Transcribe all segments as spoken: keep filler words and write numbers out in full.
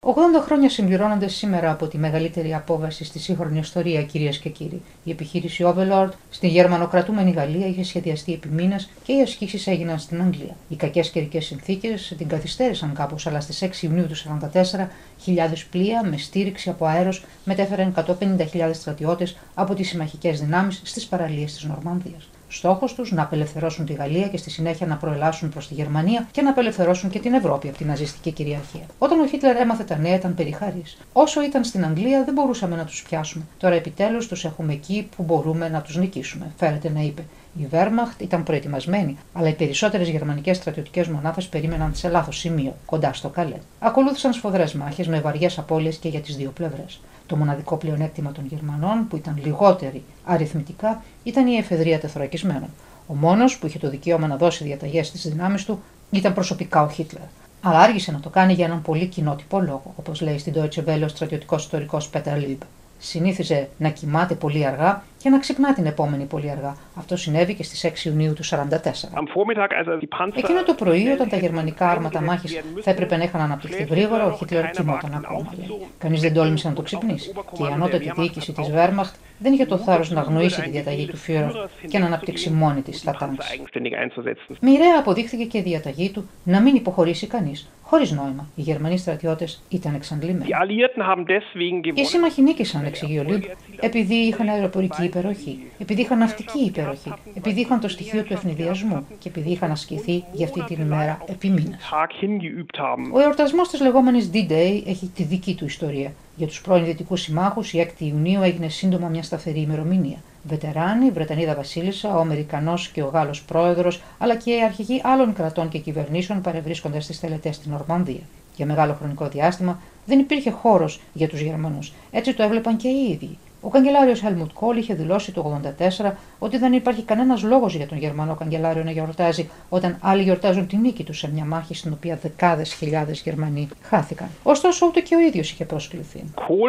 ογδόντα χρόνια συμπληρώνονται σήμερα από τη μεγαλύτερη απόβαση στη σύγχρονη ιστορία, κυρίες και κύριοι. Η επιχείρηση Overlord στη γερμανοκρατούμενη Γαλλία είχε σχεδιαστεί επί μήνες και οι ασκήσεις έγιναν στην Αγγλία. Οι κακές καιρικές συνθήκες την καθυστέρησαν κάπως, αλλά στις έξι Ιουνίου του χίλια εννιακόσια σαράντα τέσσερα χιλιάδες πλοία με στήριξη από αέρος μετέφεραν εκατόν πενήντα χιλιάδες στρατιώτες από τις συμμαχικές δυνάμεις στις παραλίες της Νορμανδίας. Στόχος τους να απελευθερώσουν τη Γαλλία και στη συνέχεια να προελάσουν προς τη Γερμανία και να απελευθερώσουν και την Ευρώπη από την ναζιστική κυριαρχία. Όταν ο Χίτλερ έμαθε τα νέα, ήταν περιχαρής. Όσο ήταν στην Αγγλία, δεν μπορούσαμε να τους πιάσουμε. Τώρα επιτέλους τους έχουμε εκεί που μπορούμε να τους νικήσουμε, φέρεται να είπε. Η Wehrmacht ήταν προετοιμασμένη, αλλά οι περισσότερες γερμανικές στρατιωτικές μονάδες περίμεναν σε λάθος σημείο, κοντά στο Καλέ. Ακολούθησαν σφοδρές μάχες με βαριές απώλειες και για τις δύο πλευρές. Το μοναδικό πλεονέκτημα των Γερμανών, που ήταν λιγότεροι αριθμητικά, ήταν η εφεδρεία τεθωρακισμένων. Ο μόνος που είχε το δικαίωμα να δώσει διαταγές στις δυνάμεις του ήταν προσωπικά ο Χίτλερ. Αλλά άργησε να το κάνει για έναν πολύ κοινότυπο λόγο, όπως λέει στην Deutsche Welle ο στρατιωτικός ιστορικός Πέτερ Λιμπ. Συνήθιζε να κοιμάται πολύ αργά και να ξυπνά την επόμενη πολύ αργά. Αυτό συνέβη και στις έξι Ιουνίου του χίλια εννιακόσια σαράντα τέσσερα. Εκείνο το πρωί, όταν τα γερμανικά άρματα μάχης θα έπρεπε να είχαν αναπτυχθεί γρήγορα, ο Χίτλερ κοιμόταν ακόμα. Κανείς δεν τόλμησε να το ξυπνήσει. Και η ανώτατη διοίκηση της Wehrmacht δεν είχε το θάρρος να αγνοήσει τη διαταγή του Führer και να αναπτύξει μόνη της τα τάγκς. Μοιραία αποδείχθηκε και η διαταγή του να μην υποχωρήσει κανείς. Χωρίς νόημα. Οι Γερμανοί στρατιώτες ήταν εξαντλημένοι. Οι σύμμαχοι νίκησαν, εξηγεί ο Λιμπ, επειδή είχαν αεροπορική υπεροχή, επειδή είχαν ναυτική υπεροχή, επειδή είχαν το στοιχείο του ευνηδιασμού και επειδή είχαν ασκηθεί για αυτή την ημέρα επί μήνες. Ο εορτασμός της λεγόμενης D-Day έχει τη δική του ιστορία. Για τους πρώην Δυτικούς συμμάχους, η έκτη Ιουνίου έγινε σύντομα μια σταθερή ημερομηνία. Βετεράνοι, η Βρετανίδα Βασίλισσα, ο Αμερικανός και ο Γάλλος Πρόεδρος, αλλά και οι αρχηγοί άλλων κρατών και κυβερνήσεων παρευρίσκονται στις τελετές στην Νορμανδία. Για μεγάλο χρονικό διάστημα δεν υπήρχε χώρος για τους Γερμανούς. Έτσι το έβλεπαν και οι ίδιοι. Ο καγκελάριος Helmut Kohl είχε δηλώσει το χίλια εννιακόσια ογδόντα τέσσερα ότι δεν υπάρχει κανένας λόγος για τον Γερμανό καγκελάριο να γιορτάζει όταν άλλοι γιορτάζουν τη νίκη του σε μια μάχη στην οποία δεκάδες χιλιάδες Γερμανοί χάθηκαν. Ωστόσο, ούτε και ο ίδιος είχε προσκληθεί.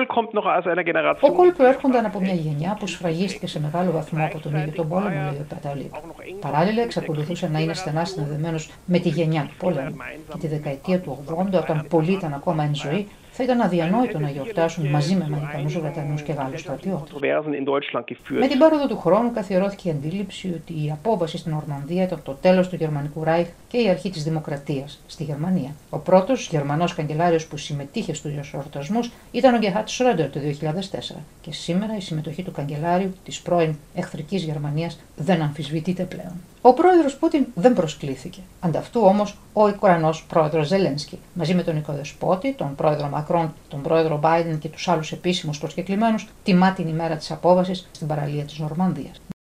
Ο Kohl προέρχονταν από μια γενιά που σφραγίστηκε σε μεγάλο βαθμό από τον ίδιο τον πόλεμο, λέει ο Παταλίπ. Παράλληλα, εξακολουθούσε να είναι στενά συνδεδεμένος με τη γενιά του πολέμου. Και τη δεκαετία του ογδόντα, όταν πολλοί ήταν ακόμα εν ζωή, θα ήταν αδιανόητο να γιορτάσουν μαζί με Αμερικανούς, Βρετανούς και Γάλλους στρατιώτες. Με την πάροδο του χρόνου καθιερώθηκε η αντίληψη ότι η απόβαση στην Νορμανδία ήταν το τέλος του Γερμανικού Ράιχ και η αρχή της δημοκρατίας στη Γερμανία. Ο πρώτος Γερμανός καγκελάριος που συμμετείχε στους εορτασμούς ήταν ο Γκεχάρντ Σρόντερ το δύο χιλιάδες τέσσερα. Και σήμερα η συμμετοχή του καγκελάριου της πρώην εχθρικής Γερμανίας δεν αμφισβητείται πλέον. Ο πρόεδρος Πούτιν δεν προσκλήθηκε. Ανταυτού όμως ο Ουκρανός πρόεδρος Ζελένσκι, μαζί με τον οικοδεσπότη, τον πρόεδρο Μακρόν, τον πρόεδρο Μπάιντεν και τους άλλους επίσημους προσκεκλημένους, τιμά την ημέρα της απόβασης στην παραλία της Νορμανδίας.